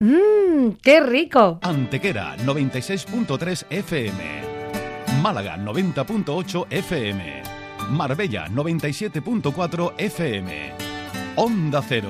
¡Qué rico! Antequera 96.3 FM, Málaga 90.8 FM, Marbella 97.4 FM, Onda Cero.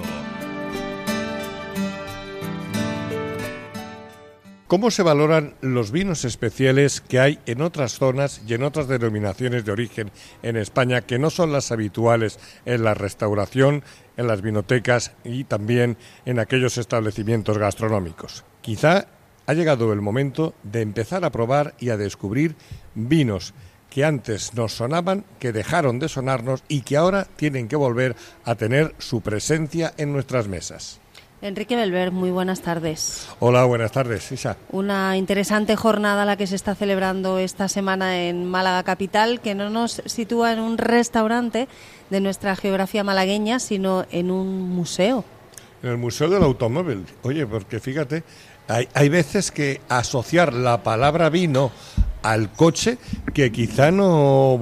¿Cómo se valoran los vinos especiales que hay en otras zonas y en otras denominaciones de origen en España que no son las habituales en la restauración, en las vinotecas y también en aquellos establecimientos gastronómicos? Quizá ha llegado el momento de empezar a probar y a descubrir vinos que antes nos sonaban, que dejaron de sonarnos y que ahora tienen que volver a tener su presencia en nuestras mesas. Enrique Belver, muy buenas tardes. Hola, buenas tardes, Isa. Una interesante jornada la que se está celebrando esta semana en Málaga capital, que no nos sitúa en un restaurante de nuestra geografía malagueña, sino en un museo. En el Museo del Automóvil. Oye, porque fíjate, hay veces que asociar la palabra vino al coche, que quizá no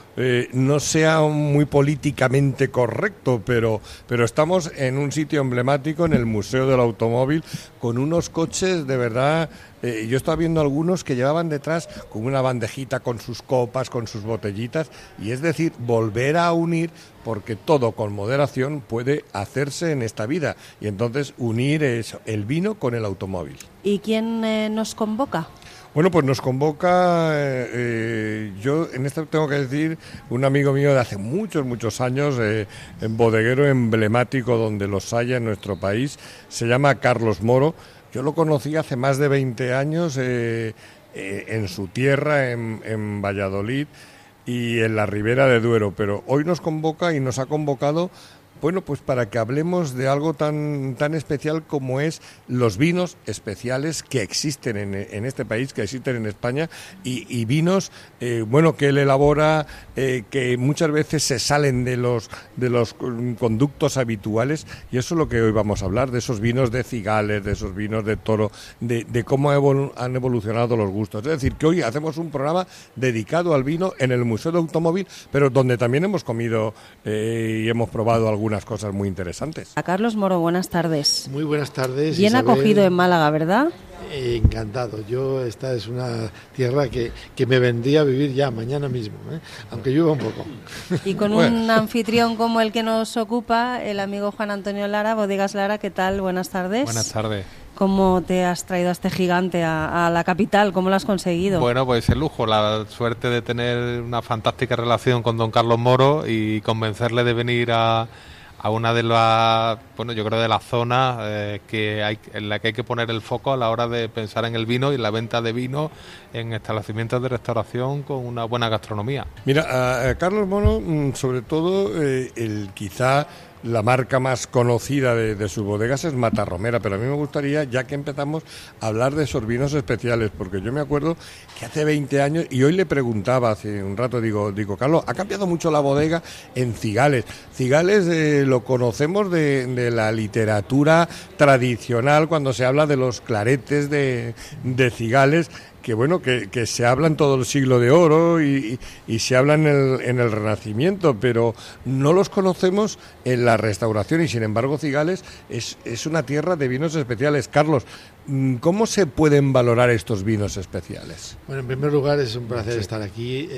sea muy políticamente correcto, pero estamos en un sitio emblemático, en el Museo del Automóvil, con unos coches de verdad. Yo estaba viendo algunos que llevaban detrás con una bandejita con sus copas, con sus botellitas, y es decir, volver a unir, porque todo con moderación puede hacerse en esta vida, y entonces unir es el vino con el automóvil. ¿Y quién nos convoca? Bueno, pues nos convoca, yo en esto tengo que decir, un amigo mío de hace muchos años, bodeguero emblemático donde los haya en nuestro país, se llama Carlos Moro. Yo lo conocí hace más de 20 años en su tierra, en Valladolid y en la Ribera de Duero, pero hoy nos convoca y nos ha convocado, bueno, pues para que hablemos de algo tan especial como es los vinos especiales que existen en este país, que existen en España, y vinos, que él elabora, que muchas veces se salen de los conductos habituales, y eso es lo que hoy vamos a hablar, de esos vinos de cigales, de esos vinos de toro, de cómo han evolucionado los gustos. Es decir, que hoy hacemos un programa dedicado al vino en el Museo de Automóvil, pero donde también hemos comido y hemos probado algunas cosas muy interesantes. A Carlos Moro, buenas tardes. Muy buenas tardes. Bien Isabel. Acogido en Málaga, ¿verdad? Encantado. Esta es una tierra que me vendría a vivir ya mañana mismo, aunque llueva un poco. Y con un anfitrión como el que nos ocupa, el amigo Juan Antonio Lara, Bodegas Lara, ¿qué tal? Buenas tardes. Buenas tardes. ¿Cómo te has traído a este gigante a la capital? ¿Cómo lo has conseguido? Bueno, pues el lujo, la suerte de tener una fantástica relación con don Carlos Moro y convencerle de venir a una de las, yo creo de las zonas en la que hay que poner el foco a la hora de pensar en el vino y la venta de vino en establecimientos de restauración con una buena gastronomía. Mira, a Carlos Moro, sobre todo, quizá la marca más conocida de sus bodegas es Matarromera, pero a mí me gustaría, ya que empezamos, a hablar de esos vinos especiales, porque yo me acuerdo que hace 20 años, y hoy le preguntaba hace un rato, digo, Carlos, ¿ha cambiado mucho la bodega en Cigales? Cigales lo conocemos de la literatura tradicional, cuando se habla de los claretes de Cigales, que se habla en todo el siglo de oro y se habla en el Renacimiento, pero no los conocemos en la restauración, y sin embargo Cigales es una tierra de vinos especiales. Carlos, ¿cómo se pueden valorar estos vinos especiales? Bueno, en primer lugar es un placer estar aquí,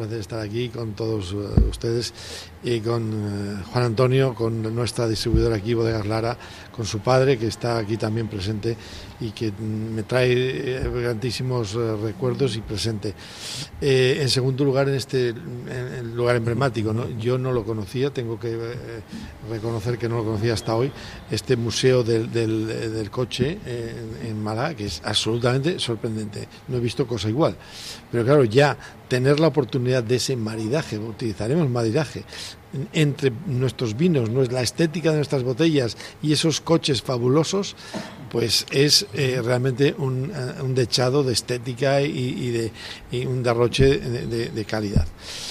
con todos ustedes y con Juan Antonio, con nuestra distribuidora aquí, Bodegas Lara, con su padre, que está aquí también presente y que me trae grandísimos recuerdos y presente. En segundo lugar, en el lugar emblemático, ¿no? Yo no lo conocía, tengo que reconocer que no lo conocía hasta hoy, este museo del coche en Málaga, que es absolutamente sorprendente. No he visto cosa igual. Pero claro, ya tener la oportunidad de ese maridaje, utilizaremos maridaje, entre nuestros vinos, la estética de nuestras botellas y esos coches fabulosos, pues es realmente un dechado de estética y un derroche de calidad.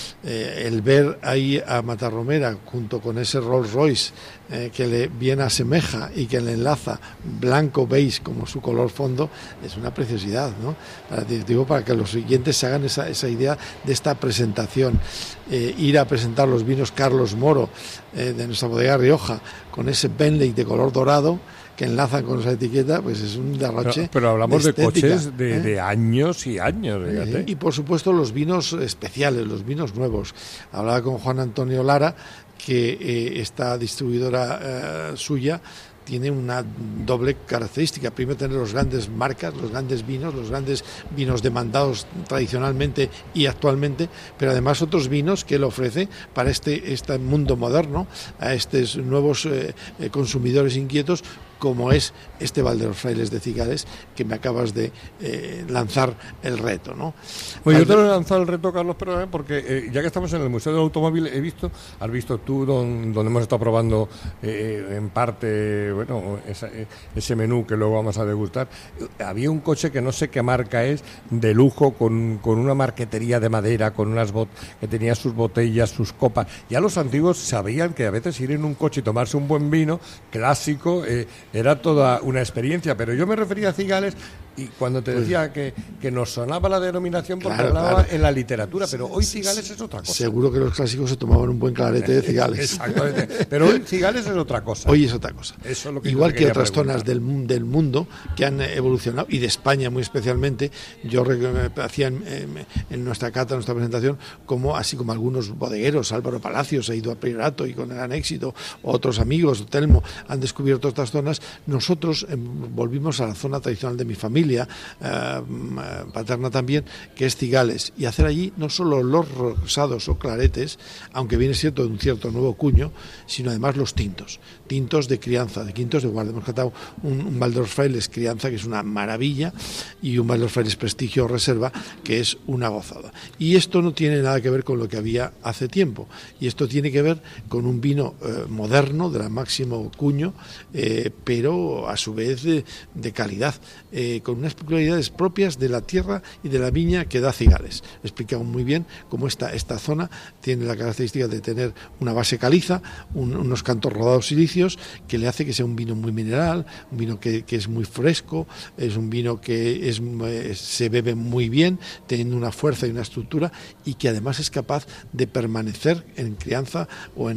El ver ahí a Matarromera junto con ese Rolls Royce que le bien asemeja y que le enlaza blanco beige como su color fondo, es una preciosidad, ¿no? Para que los siguientes se hagan esa idea de esta presentación. Ir a presentar los vinos Carlos Moro de nuestra bodega Rioja con ese Bentley de color dorado, que enlazan con esa etiqueta, pues es un derroche. Pero hablamos de estética, coches de años y años, fíjate. Y por supuesto los vinos especiales, los vinos nuevos. Hablaba con Juan Antonio Lara, que esta distribuidora suya tiene una doble característica. Primero, tener los grandes marcas, los grandes vinos demandados tradicionalmente y actualmente, pero además otros vinos que él ofrece para este mundo moderno, a estos nuevos consumidores inquietos, como es este Val de los Frailes de Cigales, que me acabas de lanzar el reto, ¿no? Pues yo te lo he lanzado el reto, Carlos, pero porque ya que estamos en el Museo del Automóvil, has visto tú donde hemos estado probando en parte, bueno, ese menú que luego vamos a degustar. Había un coche que no sé qué marca es, de lujo, con una marquetería de madera, con que tenía sus botellas, sus copas. Ya los antiguos sabían que a veces ir en un coche y tomarse un buen vino clásico era toda una experiencia, pero yo me refería a Cigales y cuando te decía que nos sonaba la denominación porque hablaba en la literatura, pero hoy Cigales es otra cosa. Seguro que los clásicos se tomaban un buen clarete de Cigales. Exactamente, pero hoy Cigales es otra cosa. Hoy es otra cosa. Eso es lo que igual que otras zonas del mundo que han evolucionado, y de España muy especialmente. Yo hacía en nuestra cata, en nuestra presentación, así como algunos bodegueros, Álvaro Palacios ha ido a Priorato y con gran éxito, otros amigos, Telmo, han descubierto estas zonas. Nosotros volvimos a la zona tradicional de mi familia, paterna también, que es Cigales, y hacer allí no solo los rosados o claretes, aunque viene cierto de un cierto nuevo cuño, sino además los tintos de crianza, de quintos de guarda. Hemos catado un Val de los Frailes crianza, que es una maravilla, y un Val de los Frailes prestigio reserva, que es una gozada. Y esto no tiene nada que ver con lo que había hace tiempo, y esto tiene que ver con un vino moderno, de la máximo cuño, pero a su vez de calidad, con unas peculiaridades propias de la tierra y de la viña que da Cigales. He explicado muy bien cómo esta zona tiene la característica de tener una base caliza, unos cantos rodados silicios, que le hace que sea un vino muy mineral, un vino que es muy fresco, es un vino que se bebe muy bien, teniendo una fuerza y una estructura, y que además es capaz de permanecer en crianza o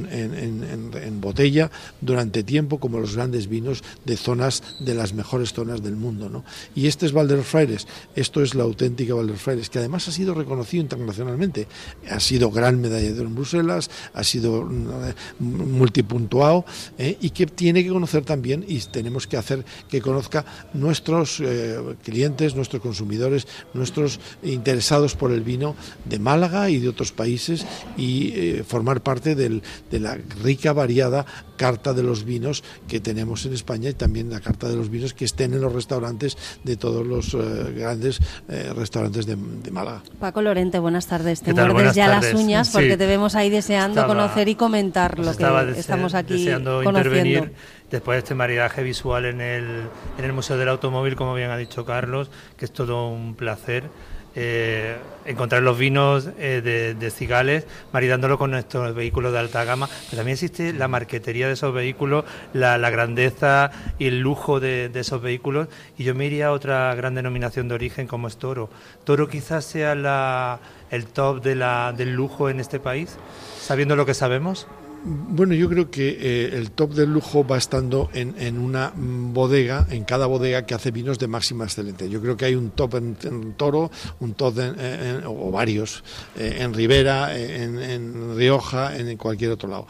en botella durante tiempo, como los grandes vinos de las mejores zonas del mundo, ¿no? Y este es Val de los Frailes, esto es la auténtica Val de los Frailes, que además ha sido reconocido internacionalmente, ha sido gran medallador en Bruselas, ha sido multipuntuado, y que tiene que conocer también, y tenemos que hacer que conozca nuestros clientes, nuestros consumidores, nuestros interesados por el vino de Málaga y de otros países, y formar parte de la rica, variada carta de los vinos que tenemos en España, y también la carta de los vinos que estén en los restaurantes de todos los grandes restaurantes de Málaga. Paco Lorente, buenas tardes. Te muerdes ya las uñas porque te vemos ahí deseando conocer y comentar lo que estamos aquí deseando conociendo. Intervenir después de este maridaje visual en el Museo del Automóvil, como bien ha dicho Carlos, que es todo un placer. Encontrar los vinos de Cigales, maridándolo con nuestros vehículos de alta gama, pero también existe la marquetería de esos vehículos, la grandeza y el lujo de esos vehículos, y yo me iría a otra gran denominación de origen como es Toro. Toro quizás sea el top del lujo en este país, sabiendo lo que sabemos. Bueno, yo creo que el top del lujo va estando en una bodega, en cada bodega que hace vinos de máxima excelencia. Yo creo que hay un top en Toro, un top o varios, en Ribera, en Rioja, en cualquier otro lado.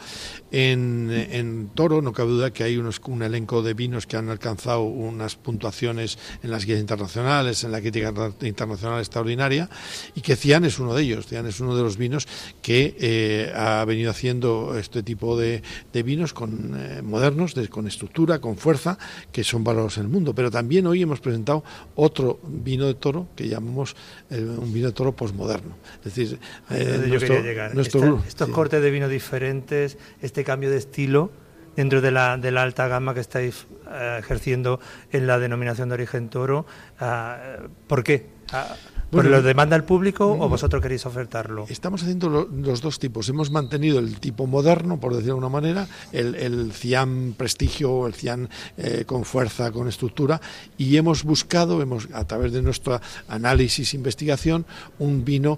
En Toro no cabe duda que hay un elenco de vinos que han alcanzado unas puntuaciones en las guías internacionales, en la crítica internacional extraordinaria, y que Cian es uno de ellos. Cian es uno de los vinos que ha venido haciendo este tipo de vinos modernos, con estructura, con fuerza, que son valorados en el mundo. Pero también hoy hemos presentado otro vino de Toro que llamamos un vino de Toro posmoderno. Es decir, estos cortes de vino diferentes, este cambio de estilo dentro de la alta gama que estáis ejerciendo en la denominación de origen Toro, ¿por qué? ¿Por lo demanda el público o vosotros queréis ofertarlo? Estamos haciendo los dos tipos. Hemos mantenido el tipo moderno, por decirlo de alguna manera, el Cian prestigio, el Cian con fuerza, con estructura, y hemos buscado, a través de nuestro análisis e investigación, un vino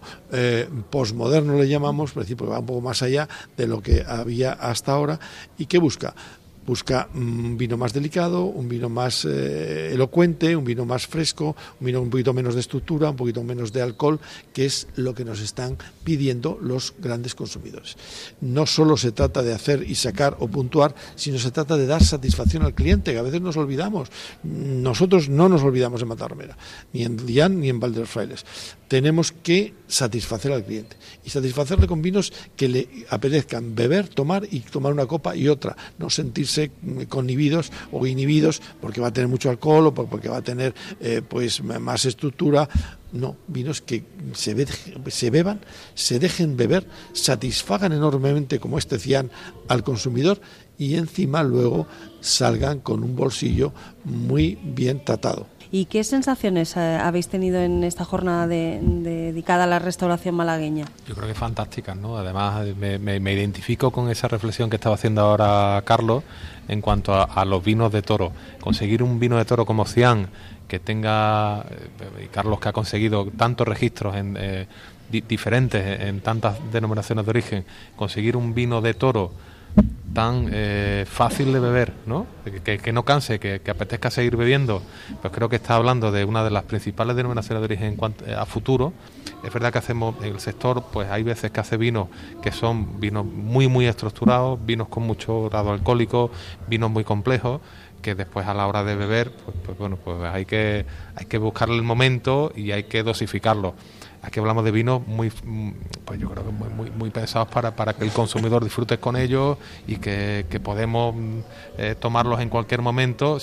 posmoderno, le llamamos, por decir, porque va un poco más allá de lo que había hasta ahora, y que busca busca un vino más delicado, un vino más elocuente, un vino más fresco, un vino un poquito menos de estructura, un poquito menos de alcohol, que es lo que nos están pidiendo los grandes consumidores. No solo se trata de hacer y sacar o puntuar, sino se trata de dar satisfacción al cliente, que a veces nos olvidamos. Nosotros no nos olvidamos en Matarromera, ni en Dian ni en Val de los Frailes. Tenemos que satisfacer al cliente y satisfacerle con vinos que le apetezcan beber, tomar y tomar una copa y otra, no sentirse conhibidos o inhibidos porque va a tener mucho alcohol o porque va a tener pues más estructura. No, vinos que se beban, se dejen beber, satisfagan enormemente como este Cian al consumidor y encima luego salgan con un bolsillo muy bien tratado. ¿Y qué sensaciones habéis tenido en esta jornada dedicada a la restauración malagueña? Yo creo que fantásticas, ¿no? Además, me identifico con esa reflexión que estaba haciendo ahora Carlos en cuanto a los vinos de toro. Conseguir un vino de toro como Cian, que tenga, y Carlos que ha conseguido tantos registros diferentes en tantas denominaciones de origen, conseguir un vino de toro tan fácil de beber, ¿no? Que no canse, que apetezca seguir bebiendo, pues creo que está hablando de una de las principales denominaciones de origen en cuanto a futuro. Es verdad que hacemos en el sector, pues hay veces que hace vinos que son vinos muy estructurados, vinos con mucho grado alcohólico, vinos muy complejos, que después a la hora de beber, pues hay que buscarle el momento y hay que dosificarlo. Aquí hablamos de vinos pues yo creo que muy pensados para que el consumidor disfrute con ellos y que podemos tomarlos en cualquier momento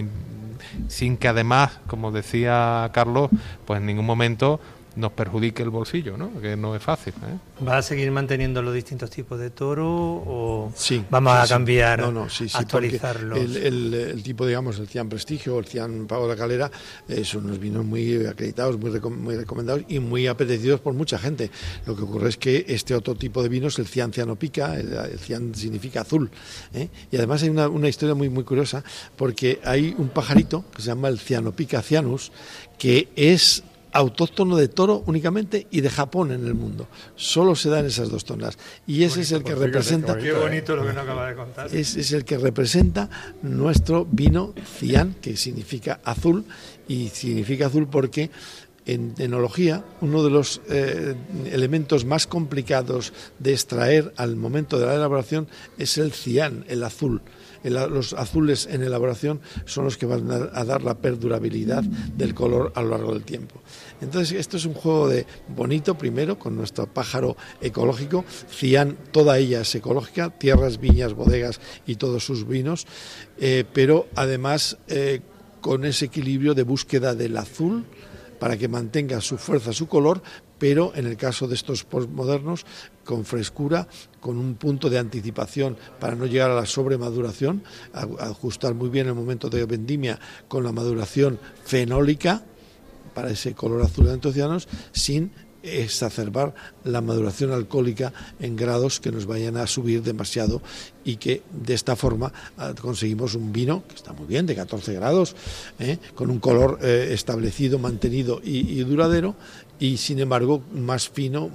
sin que además, como decía Carlos, pues en ningún momento nos perjudique el bolsillo, ¿no? Que no es fácil, ¿eh? ¿Va a seguir manteniendo los distintos tipos de toro o sí, vamos a cambiar, sí, actualizarlos? El tipo, digamos, el Cian Prestigio o el Cian Pago de la Calera son unos vinos muy acreditados, muy recomendados y muy apetecidos por mucha gente. Lo que ocurre es que este otro tipo de vinos, el Cian Cianopica, el Cian significa azul, ¿eh? Y además hay una historia muy curiosa, porque hay un pajarito que se llama el Cianopica cianus, que es autóctono de toro únicamente y de Japón en el mundo. Solo se da en esas dos zonas. Y ese es el que representa... Qué bonito lo que nos acaba de contar. Es el que representa nuestro vino Cian, que significa azul, y significa azul porque en enología uno de los elementos más complicados de extraer al momento de la elaboración es el cian, el azul. Los azules en elaboración son los que van a dar la perdurabilidad del color a lo largo del tiempo. Entonces esto es un juego de bonito, primero, con nuestro pájaro ecológico. Cian, toda ella es ecológica, tierras, viñas, bodegas y todos sus vinos, pero además con ese equilibrio de búsqueda del azul para que mantenga su fuerza, su color, pero en el caso de estos postmodernos, con frescura, con un punto de anticipación para no llegar a la sobremaduración, ajustar muy bien el momento de vendimia con la maduración fenólica para ese color azul de antocianos, sin exacerbar la maduración alcohólica en grados que nos vayan a subir demasiado, y que de esta forma conseguimos un vino que está muy bien, de 14 grados, con un color establecido, mantenido y duradero, y sin embargo más fino,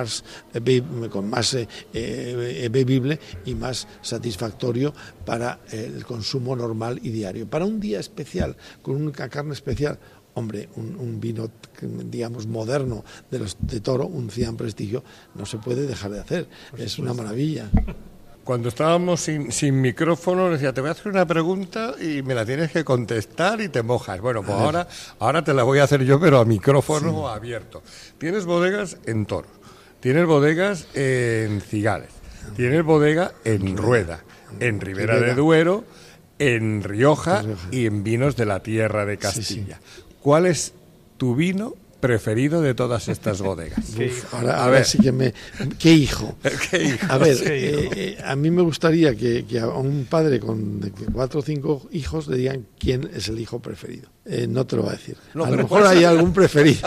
con más bebible y más satisfactorio para el consumo normal y diario. Para un día especial, con una carne especial, hombre, un vino, digamos, moderno de toro, un Cian Prestigio, no se puede dejar de hacer. Es una maravilla. Cuando estábamos sin micrófono, decía, te voy a hacer una pregunta y me la tienes que contestar y te mojas. Bueno, pues ahora te la voy a hacer yo, pero a micrófono abierto. Tienes bodegas en Toro, tienes bodegas en Cigales, tienes bodega en Rueda, en Ribera de Duero, en Rioja y en vinos de la tierra de Castilla. Sí. ¿Cuál es tu vino preferido de todas estas bodegas? A ver, sí que ¿Qué hijo? ¿Qué hijo? A ver, a mí me gustaría que a un padre con 4 o 5 hijos le digan quién es el hijo preferido. No te lo voy a decir. No, a lo mejor hay algún preferido.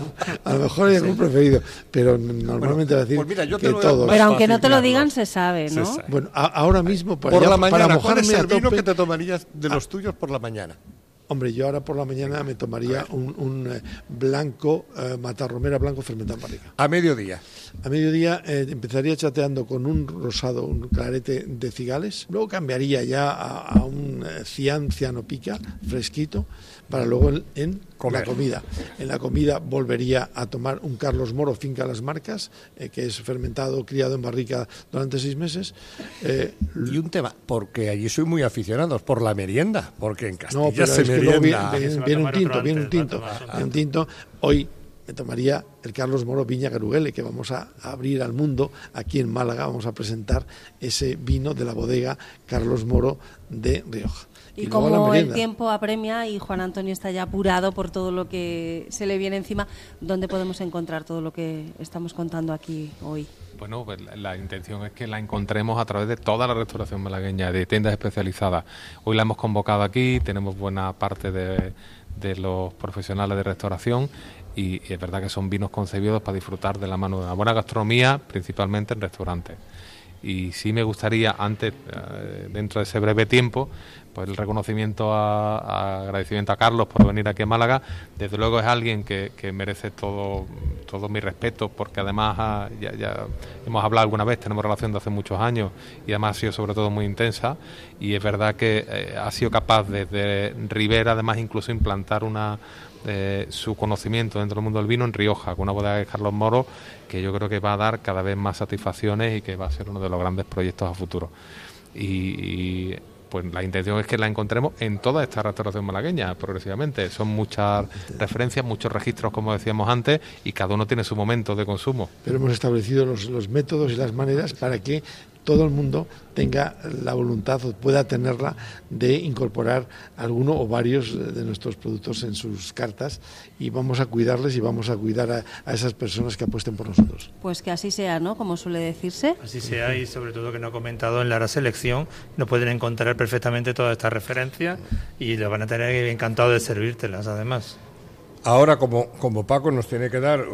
Pero normalmente va a decir que todos. Pero aunque no te lo digan, se sabe, ¿no? Bueno, ahora mismo por la mañana, para ¿cuál es mojarme el vino a tope, que te tomarías de los tuyos por la mañana? Hombre, yo ahora por la mañana me tomaría un blanco, Matarromera blanco fermentado en barrica. A mediodía. A mediodía empezaría chateando con un rosado, un clarete de cigales, luego cambiaría ya a un ciano pica, fresquito, para luego en la comida. En la comida volvería a tomar un Carlos Moro Finca Las Marcas, que es fermentado, criado en barrica durante 6 meses. Y un tema, porque allí soy muy aficionados, por la merienda, porque en Castilla pero se es que merienda. Viene un tinto. Hoy me tomaría el Carlos Moro Viña Caruguele, que vamos a abrir al mundo aquí en Málaga. Vamos a presentar ese vino de la bodega Carlos Moro de Rioja. Y como el tiempo apremia y Juan Antonio está ya apurado por todo lo que se le viene encima, ¿dónde podemos encontrar todo lo que estamos contando aquí hoy? Bueno, pues la intención es que la encontremos a través de toda la restauración malagueña, de tiendas especializadas. Hoy la hemos convocado aquí, tenemos buena parte de los profesionales de restauración y es verdad que son vinos concebidos para disfrutar de la mano de una buena gastronomía, principalmente en restaurantes. Y sí me gustaría, antes, dentro de ese breve tiempo, pues el reconocimiento, agradecimiento a Carlos por venir aquí a Málaga. Desde luego es alguien que merece todo mi respeto, porque además ya hemos hablado alguna vez, tenemos relación de hace muchos años y además ha sido sobre todo muy intensa, y es verdad que ha sido capaz desde Ribera además incluso implantar su conocimiento dentro del mundo del vino en Rioja, con una bodega de Carlos Moro que yo creo que va a dar cada vez más satisfacciones y que va a ser uno de los grandes proyectos a futuro. Y pues la intención es que la encontremos en toda esta restauración malagueña progresivamente. Son muchas referencias, muchos registros, como decíamos antes, y cada uno tiene su momento de consumo. Pero hemos establecido los métodos y las maneras para que todo el mundo tenga la voluntad o pueda tenerla de incorporar alguno o varios de nuestros productos en sus cartas, y vamos a cuidarles y vamos a cuidar a esas personas que apuesten por nosotros. Pues que así sea, ¿no? Como suele decirse. Así sea, y sobre todo que no he comentado, en la selección no pueden encontrar perfectamente todas estas referencias y les van a tener encantado de servírtelas además. Ahora, como Paco nos tiene que dar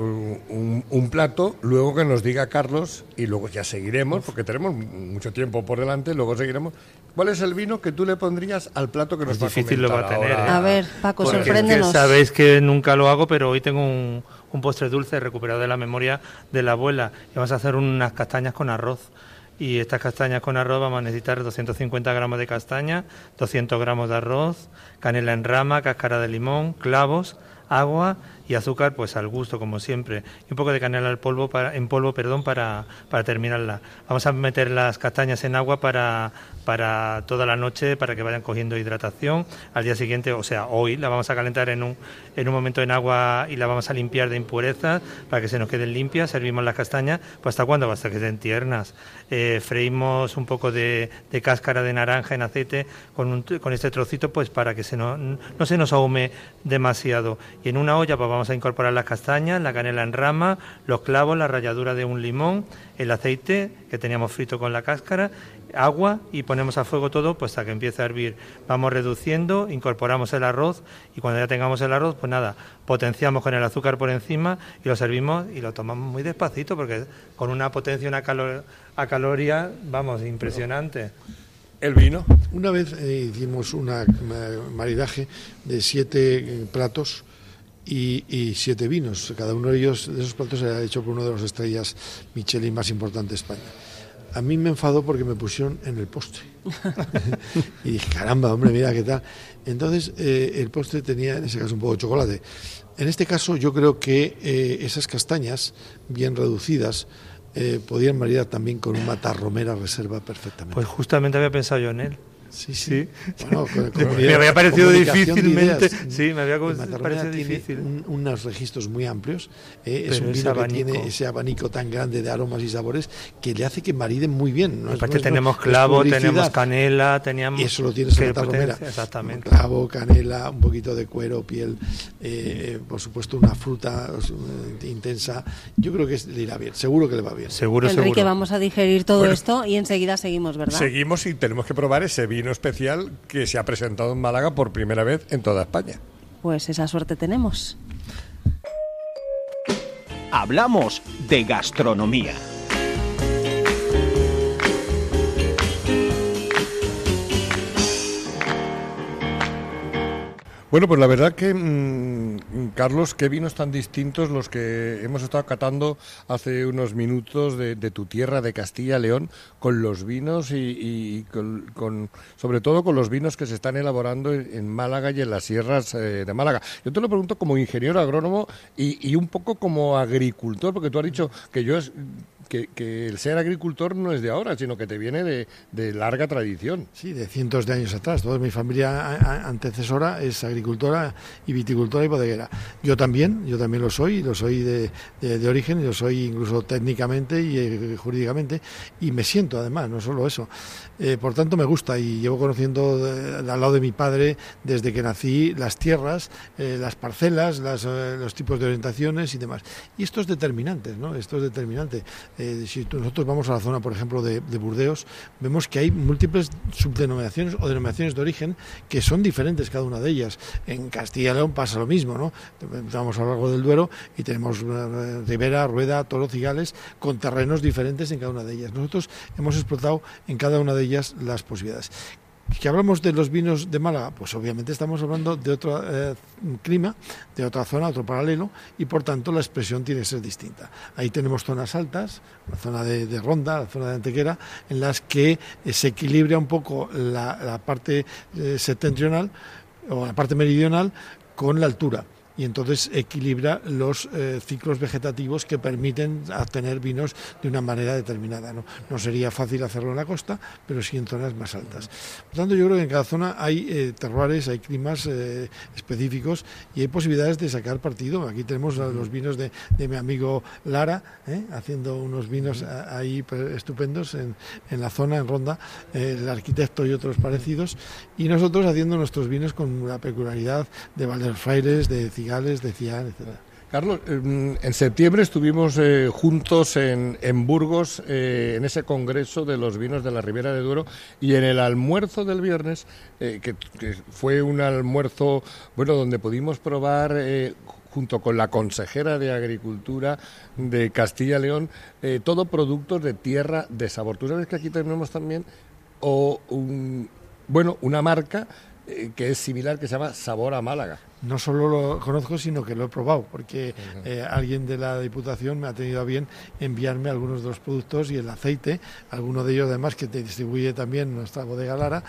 un plato, luego que nos diga Carlos, y luego ya seguiremos, porque tenemos mucho tiempo por delante, luego seguiremos. ¿Cuál es el vino que tú le pondrías al plato que nos va a comentar? Difícil lo va a tener. Ahora? A ver, Paco, porque sorpréndenos. Es que sabéis que nunca lo hago, pero hoy tengo un postre dulce recuperado de la memoria de la abuela. Y vamos a hacer unas castañas con arroz. Y estas castañas con arroz vamos a necesitar 250 gramos de castaña, 200 gramos de arroz, canela en rama, cáscara de limón, clavos, agua y azúcar pues al gusto, como siempre, y un poco de canela en polvo para terminarla. Vamos a meter las castañas en agua para toda la noche, para que vayan cogiendo hidratación. Al día siguiente, o sea, hoy la vamos a calentar en un momento en agua y la vamos a limpiar de impurezas para que se nos queden limpias. Servimos las castañas, pues ¿hasta cuándo? Hasta que estén tiernas. Freímos un poco de cáscara de naranja en aceite con este trocito, pues para que no se nos ahume demasiado. Y en una olla pues vamos a incorporar las castañas, la canela en rama, los clavos, la ralladura de un limón, el aceite que teníamos frito con la cáscara, agua, y ponemos a fuego todo pues hasta que empiece a hervir. Vamos reduciendo, incorporamos el arroz, y cuando ya tengamos el arroz, pues nada, potenciamos con el azúcar por encima y lo servimos y lo tomamos muy despacito, porque con una potencia, a caloría, vamos, impresionante. ¿El vino? Una vez hicimos un maridaje de 7 platos y 7 vinos. Cada uno de esos platos era hecho por uno de los estrellas Michelin más importantes de España. A mí me enfadó porque me pusieron en el postre. Y dije, caramba, hombre, mira qué tal. Entonces, el postre tenía, en ese caso, un poco de chocolate. En este caso, yo creo que esas castañas, bien reducidas, podían maridar también con un Matarromera Reserva perfectamente. Pues justamente había pensado yo en él. Sí. Bueno, me había parecido difícilmente. Sí, me había parecido difícil. Unos registros muy amplios. Es un vino que tiene ese abanico tan grande de aromas y sabores que le hace que mariden muy bien. Aparte tenemos clavo, tenemos canela, teníamos... Y eso lo tienes en Matarromera. Exactamente. Clavo, canela, un poquito de cuero, piel, por supuesto una fruta intensa. Yo creo que le irá bien. Seguro que le va bien. Seguro. Enrique, vamos a digerir todo esto y enseguida seguimos, ¿verdad? Seguimos y tenemos que probar ese vino especial que se ha presentado en Málaga por primera vez en toda España. Pues esa suerte tenemos. Hablamos de gastronomía. Bueno, pues la verdad que, Carlos, qué vinos tan distintos los que hemos estado catando hace unos minutos de tu tierra, de Castilla-León, con los vinos y sobre todo con los vinos que se están elaborando en Málaga y en las sierras de Málaga. Yo te lo pregunto como ingeniero agrónomo y un poco como agricultor, porque tú has dicho que el ser agricultor no es de ahora, sino que te viene de larga tradición. Sí, de cientos de años atrás. Toda mi familia antecesora es agricultora y viticultora y bodeguera. Yo también lo soy de origen, lo soy incluso técnicamente y jurídicamente, y me siento además, no solo eso. Por tanto me gusta y llevo conociendo al lado de mi padre desde que nací las tierras, las parcelas, los tipos de orientaciones y demás. Y esto es determinante, ¿no? Esto es determinante. Si nosotros vamos a la zona, por ejemplo, de Burdeos, vemos que hay múltiples subdenominaciones o denominaciones de origen que son diferentes cada una de ellas. En Castilla y León pasa lo mismo, ¿no? Vamos a lo largo del Duero y tenemos Ribera, Rueda, Toro, Cigales, con terrenos diferentes en cada una de ellas. Nosotros hemos explotado en cada una de ellas las posibilidades. ¿Que hablamos de los vinos de Málaga? Pues obviamente estamos hablando de otro clima, de otra zona, otro paralelo, y por tanto la expresión tiene que ser distinta. Ahí tenemos zonas altas, la zona de Ronda, la zona de Antequera, en las que se equilibra un poco la parte septentrional o la parte meridional con la altura. Y entonces equilibra los ciclos vegetativos que permiten obtener vinos de una manera determinada. No sería fácil hacerlo en la costa, pero sí en zonas más altas. Por tanto, yo creo que en cada zona hay terroirs, hay climas específicos y hay posibilidades de sacar partido. Aquí tenemos los vinos de mi amigo Lara, haciendo unos vinos ahí estupendos en la zona, en Ronda, el arquitecto y otros parecidos, y nosotros haciendo nuestros vinos con la peculiaridad de Valderfraires, de Cigales, de Cian, etcétera. Carlos, en septiembre estuvimos juntos en Burgos, en ese congreso de los vinos de la Ribera de Duero, y en el almuerzo del viernes, que fue un almuerzo, bueno, donde pudimos probar, junto con la consejera de Agricultura de Castilla y León, todo productos de tierra de sabor. Tú sabes que aquí tenemos también una marca que es similar, que se llama Sabor a Málaga. No solo lo conozco, sino que lo he probado, porque alguien de la Diputación me ha tenido a bien enviarme algunos de los productos y el aceite, alguno de ellos además que te distribuye también nuestra bodega Lara,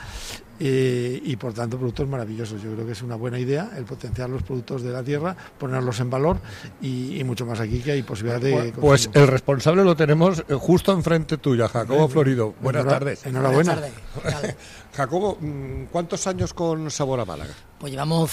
y por tanto productos maravillosos. Yo creo que es una buena idea el potenciar los productos de la tierra, ponerlos en valor y mucho más aquí, que hay posibilidad de... Pues el responsable lo tenemos justo enfrente tuya, Jacobo Florido. Buenas tardes. Enhorabuena. Buenas tardes. Jacobo, ¿cuántos años con Sabor a Málaga? Pues llevamos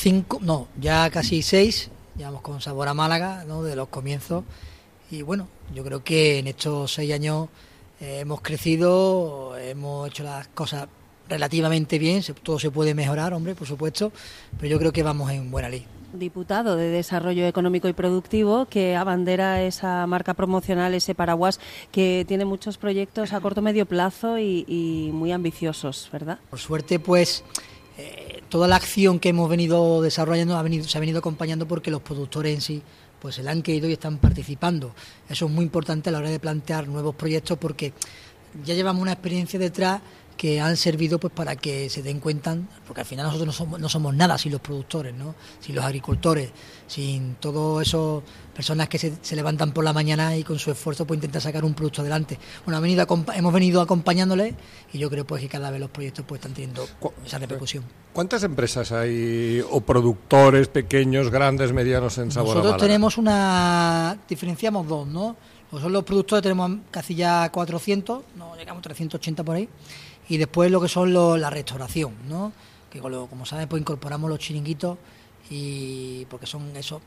ya casi 6, llevamos con Sabor a Málaga, ¿no? De los comienzos, y bueno, yo creo que en estos 6 años hemos crecido, hemos hecho las cosas relativamente bien, todo se puede mejorar, hombre, por supuesto, pero yo creo que vamos en buena línea. Diputado de Desarrollo Económico y Productivo, que abandera esa marca promocional, ese paraguas, que tiene muchos proyectos a corto medio plazo y muy ambiciosos, ¿verdad? Por suerte, pues toda la acción que hemos venido desarrollando se ha venido acompañando porque los productores en sí pues se le han querido y están participando. Eso es muy importante a la hora de plantear nuevos proyectos, porque ya llevamos una experiencia detrás que han servido pues para que se den cuenta, porque al final nosotros no somos nada sin los productores, ¿no? Sin los agricultores, sin todos esos personas que se levantan por la mañana y con su esfuerzo pues intentan sacar un producto adelante. Bueno, hemos venido acompañándoles, y yo creo pues que cada vez los proyectos pues están teniendo esa repercusión. ¿Cuántas empresas hay, o productores pequeños, grandes, medianos, en Sabor a Málaga? Nosotros tenemos diferenciamos dos, ¿no? Son los productores, tenemos casi ya 400, no llegamos a 380 por ahí. Y después lo que son la restauración, ¿no? Que como sabes, pues incorporamos los chiringuitos, y porque son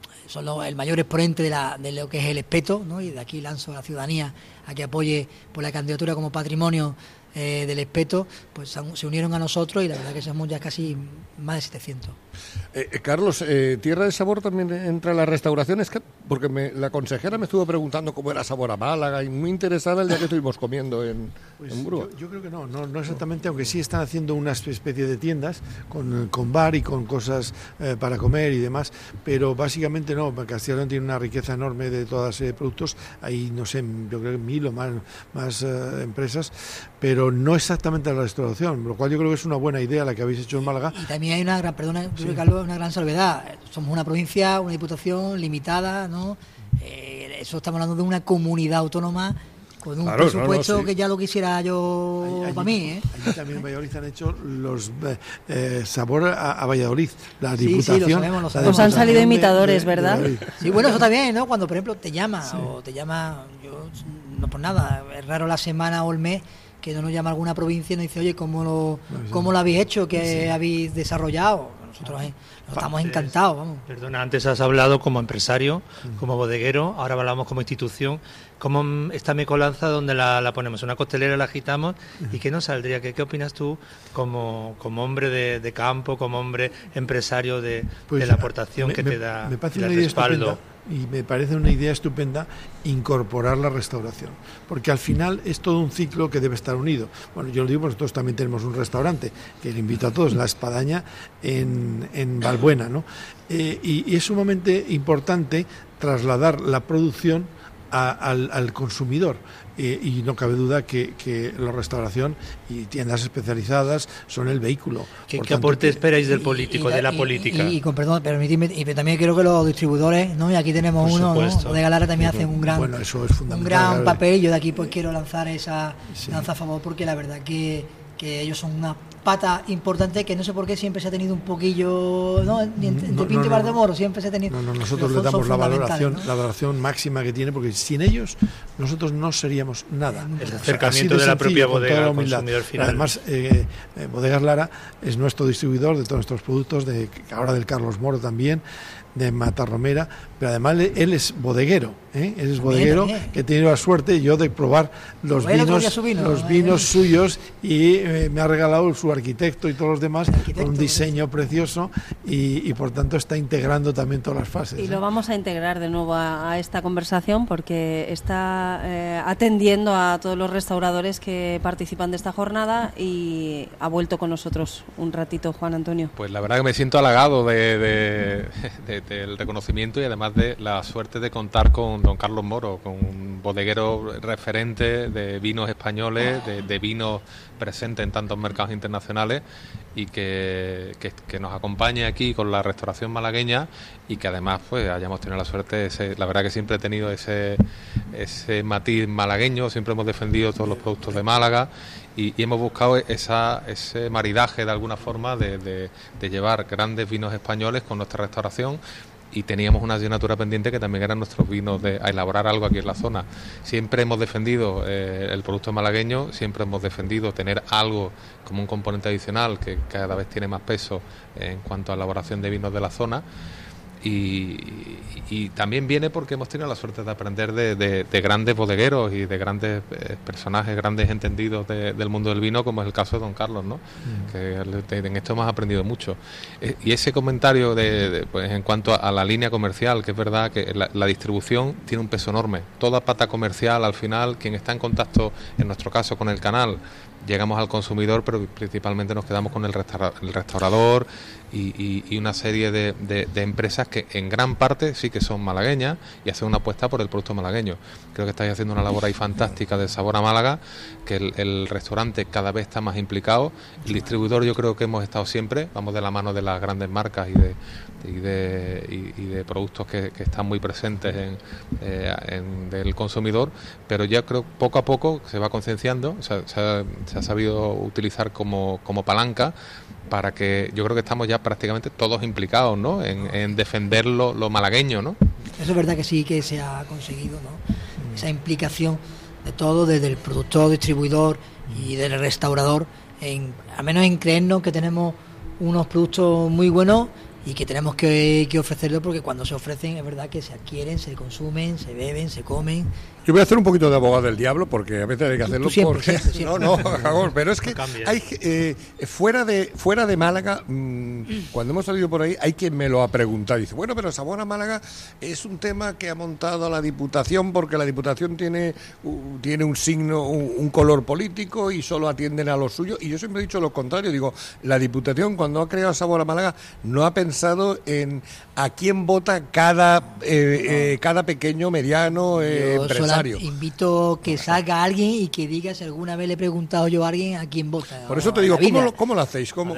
el mayor exponente de lo que es el espeto, ¿no? Y de aquí lanzo a la ciudadanía a que apoye por la candidatura como patrimonio del espeto, pues se unieron a nosotros, y la verdad que somos ya casi más de 700. Carlos, ¿Tierra de Sabor también entra en la restauración? Es que, porque la consejera me estuvo preguntando cómo era Sabor a Málaga, y muy interesada el día que estuvimos comiendo en Burgos. Yo creo que no exactamente, aunque sí están haciendo una especie de tiendas con bar y con cosas para comer y demás, pero básicamente no. Castilla y León tiene una riqueza enorme de todos productos, hay, no sé, yo creo que 1000 o más empresas, pero pero no exactamente la restauración, lo cual yo creo que es una buena idea la que habéis hecho en Málaga. Y también hay una gran, Carlos, una gran salvedad. Somos una provincia, una diputación limitada, ¿no? Eso estamos hablando de una comunidad autónoma con un presupuesto que ya lo quisiera yo para mí. Allí también en Valladolid han hecho los sabor a Valladolid, la Diputación. Sí, lo sabemos. Nos han salido imitadores, ¿verdad? Sí, bueno, eso también, ¿no? Cuando, por ejemplo, te llama, yo, no por nada, es raro la semana o el mes que no nos llama alguna provincia y nos dice, oye, ¿cómo lo habéis hecho? ¿Qué habéis desarrollado? Nosotros estamos encantados, vamos. Perdona, antes has hablado como empresario, como bodeguero, ahora hablamos como institución. ¿Cómo esta mecolanza, dónde la ponemos? ¿Una costelera la agitamos? ¿Y qué nos saldría? ¿Qué opinas tú como hombre de campo, como hombre empresario de la aportación que te da me parece el una idea respaldo? Estupenda, y me parece una idea estupenda incorporar la restauración, porque al final es todo un ciclo que debe estar unido. Bueno, yo lo digo, nosotros también tenemos un restaurante que le invito a todos, La Espadaña, en Valbuena, ¿no? Y es sumamente importante trasladar la producción al consumidor, y no cabe duda que la restauración y tiendas especializadas son el vehículo. ¿Qué aporte esperáis del político, de la política? Y con perdón, permitidme, y también creo que los distribuidores, ¿no? Y aquí tenemos uno, ¿no? Bodega Lara también hace un gran, eso es fundamental, un gran papel. Yo de aquí pues quiero lanzar esa lanza a favor, porque la verdad que ellos son una pata importante que no sé por qué siempre se ha tenido un poquillo, ¿no? Entre Pinto y Valdemoro siempre se ha tenido. Nosotros le damos la valoración máxima que tiene, porque sin ellos nosotros no seríamos nada. El acercamiento de la propia bodega al consumidor final. Además, Bodegas Lara es nuestro distribuidor de todos nuestros productos, ahora del Carlos Moro también, de Matarromera, pero además él es bodeguero, él es bodeguero, que he tenido la suerte yo de probar los vinos suyos, y me ha regalado su arquitecto y todos los demás con un diseño precioso, y por tanto está integrando también todas las fases. Y lo vamos a integrar de nuevo a esta conversación, porque está atendiendo a todos los restauradores que participan de esta jornada, y ha vuelto con nosotros un ratito, Juan Antonio. Pues la verdad que me siento halagado del reconocimiento, y además de la suerte de contar con don Carlos Moro, con un bodeguero referente de vinos españoles, de vinos presentes en tantos mercados internacionales, y que nos acompañe aquí con la restauración malagueña, y que además pues hayamos tenido la suerte, la verdad que siempre he tenido ese matiz malagueño, siempre hemos defendido todos los productos de Málaga, y hemos buscado ese maridaje de alguna forma de llevar grandes vinos españoles con nuestra restauración, y teníamos una asignatura pendiente que también eran nuestros vinos, a elaborar algo aquí en la zona. Siempre hemos defendido el producto malagueño, siempre hemos defendido tener algo como un componente adicional que cada vez tiene más peso en cuanto a elaboración de vinos de la zona. Y también viene porque hemos tenido la suerte de aprender de grandes bodegueros y de grandes personajes, grandes entendidos del mundo del vino, como es el caso de don Carlos, ¿no? Que en esto hemos aprendido mucho. Y ese comentario pues en cuanto a la línea comercial, que es verdad que la distribución tiene un peso enorme. Toda pata comercial, al final, quien está en contacto, en nuestro caso, con el canal, llegamos al consumidor, pero principalmente nos quedamos con el restaurador y una serie de empresas que en gran parte sí que son malagueñas y hacen una apuesta por el producto malagueño. Creo que estáis haciendo una labor ahí fantástica de sabor a Málaga, que el restaurante cada vez está más implicado. El distribuidor, yo creo que hemos estado siempre, vamos de la mano de las grandes marcas y de productos que están muy presentes del consumidor, pero ya creo poco a poco se va concienciando, se ha sabido utilizar como palanca, para que yo creo que estamos ya prácticamente todos implicados, ¿no? en defender lo malagueño, ¿no? Eso es verdad que sí que se ha conseguido, ¿no? Esa implicación de todo, desde el productor, distribuidor y del restaurador, al menos en creernos que tenemos unos productos muy buenos y que tenemos que ofrecerlo, porque cuando se ofrecen es verdad que se adquieren, se consumen, se beben, se comen. Yo voy a hacer un poquito de abogado del diablo, porque a veces hay que hacerlo. Siempre. No, pero es que hay fuera de Málaga, cuando hemos salido por ahí, hay quien me lo ha preguntado. Dice, bueno, pero sabor a Málaga es un tema que ha montado la Diputación, porque la Diputación tiene un signo, un color político, y solo atienden a lo suyo. Y yo siempre he dicho lo contrario. Digo, la Diputación, cuando ha creado sabor a Málaga, no ha pensado pensado en a quién vota cada pequeño, mediano empresario. Invito que salga alguien y que diga si alguna vez le he preguntado yo a alguien a quién vota. Por eso te digo, ¿cómo lo hacéis? ¿Cómo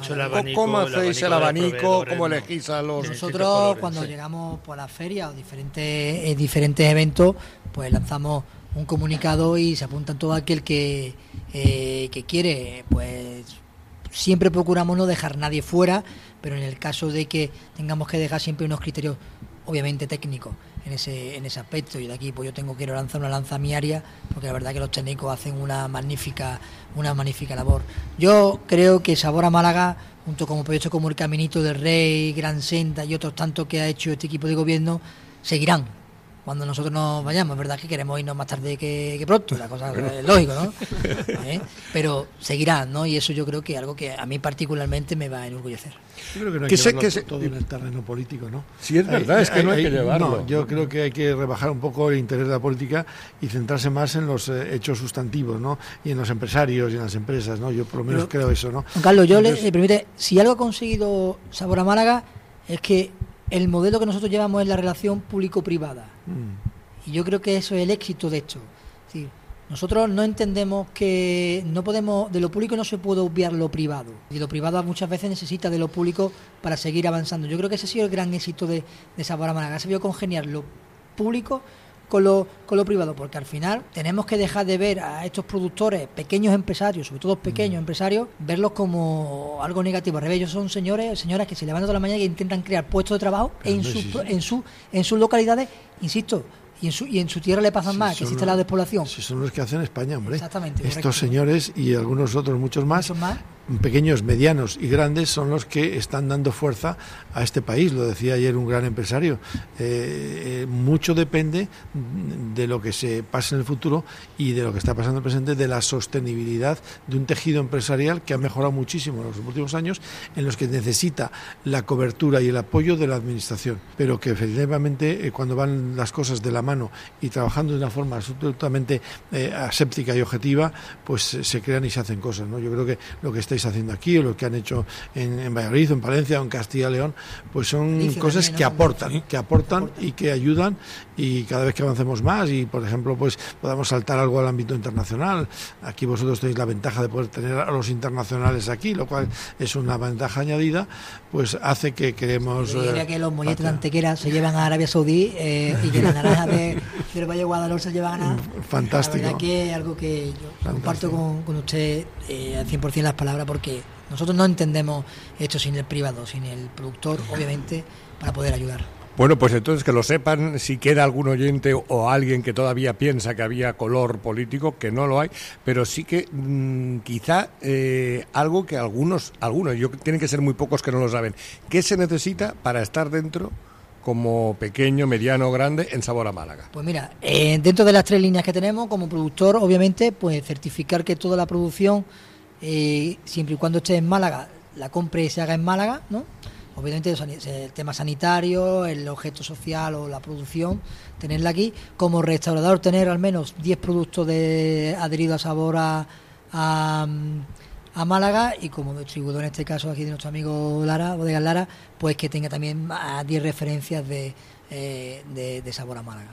hacéis el abanico? ¿Cómo elegís a los Nosotros cuando llegamos por la feria o diferentes eventos, pues lanzamos un comunicado y se apuntan todo aquel que quiere. Pues siempre procuramos no dejar nadie fuera, pero en el caso de que tengamos que dejar siempre unos criterios obviamente técnicos en ese aspecto, y de aquí pues yo quiero lanzar una lanza a mi área, porque la verdad que los técnicos hacen una magnífica labor. Yo creo que Sabor a Málaga, junto con proyectos como el Caminito del Rey, Gran Senda y otros tantos que ha hecho este equipo de gobierno, seguirán cuando nosotros nos vayamos. Es verdad que queremos irnos más tarde que pronto, la cosa es lógico, ¿no? Pero seguirán, ¿no? Y eso yo creo que es algo que a mí particularmente me va a enorgullecer. Yo creo que no hay que llevarlo todo en el terreno político, ¿no? Sí, es verdad, es que no hay que llevarlo. No, yo creo que hay que rebajar un poco el interés de la política y centrarse más en los hechos sustantivos, ¿no? Y en los empresarios y en las empresas, ¿no? Yo por lo menos creo eso, ¿no? Juan Carlos, yo le permite, si algo ha conseguido Sabor a Málaga es que el modelo que nosotros llevamos es la relación público-privada. Y yo creo que eso es el éxito de esto. Es decir, nosotros no entendemos que no podemos, de lo público no se puede obviar lo privado. Y lo privado muchas veces necesita de lo público para seguir avanzando. Yo creo que ese ha sido el gran éxito de Sabor a Málaga. Ha sabido congeniar lo público con lo privado, porque al final tenemos que dejar de ver a estos productores, pequeños empresarios, sobre todo pequeños empresarios, verlos como algo negativo. Al revés, ellos son señoras que se levantan toda la mañana y que intentan crear puestos de trabajo en sus localidades, insisto. Y en su tierra le pasan más, que existe la despoblación. Si son los que hacen España, hombre. Exactamente. Estos correcto. Señores y algunos otros, muchos más, pequeños, medianos y grandes, son los que están dando fuerza a este país. Lo decía ayer un gran empresario. Mucho depende de lo que se pase en el futuro y de lo que está pasando en el presente, de la sostenibilidad de un tejido empresarial que ha mejorado muchísimo en los últimos años, en los que necesita la cobertura y el apoyo de la administración, pero que efectivamente cuando van las cosas de la mano y trabajando de una forma absolutamente aséptica y objetiva, pues se crean y se hacen cosas, ¿no? Yo creo que lo que estáis haciendo aquí o lo que han hecho en Valladolid, en Palencia o en Castilla y León, pues son cosas que aportan y que ayudan, y cada vez que avancemos más y por ejemplo pues podamos saltar algo al ámbito internacional. Aquí vosotros tenéis la ventaja de poder tener a los internacionales aquí, lo cual es una ventaja añadida, pues hace que queremos... Yo diría que los molletes de Antequera se llevan a Arabia Saudí y que las naranjas del Valle de Guadalhorce se llevan a... Fantástico. La verdad que es algo que yo comparto con usted al 100% las palabras, porque nosotros no entendemos esto sin el privado, sin el productor, obviamente, para poder ayudar. Bueno, pues entonces que lo sepan, si queda algún oyente o alguien que todavía piensa que había color político, que no lo hay, pero sí que quizá algo que algunos, tienen que ser muy pocos que no lo saben. ¿Qué se necesita para estar dentro como pequeño, mediano o grande en Sabor a Málaga? Pues mira, dentro de las 3 líneas que tenemos, como productor, obviamente, pues certificar que toda la producción, siempre y cuando esté en Málaga, la compre y se haga en Málaga, ¿no? Obviamente el tema sanitario, el objeto social o la producción, tenerla aquí. Como restaurador, tener al menos 10 productos adheridos a Sabor a Málaga, y como distribuidor en este caso aquí de nuestro amigo Bodegas Lara, pues que tenga también 10 referencias de Sabor a Málaga.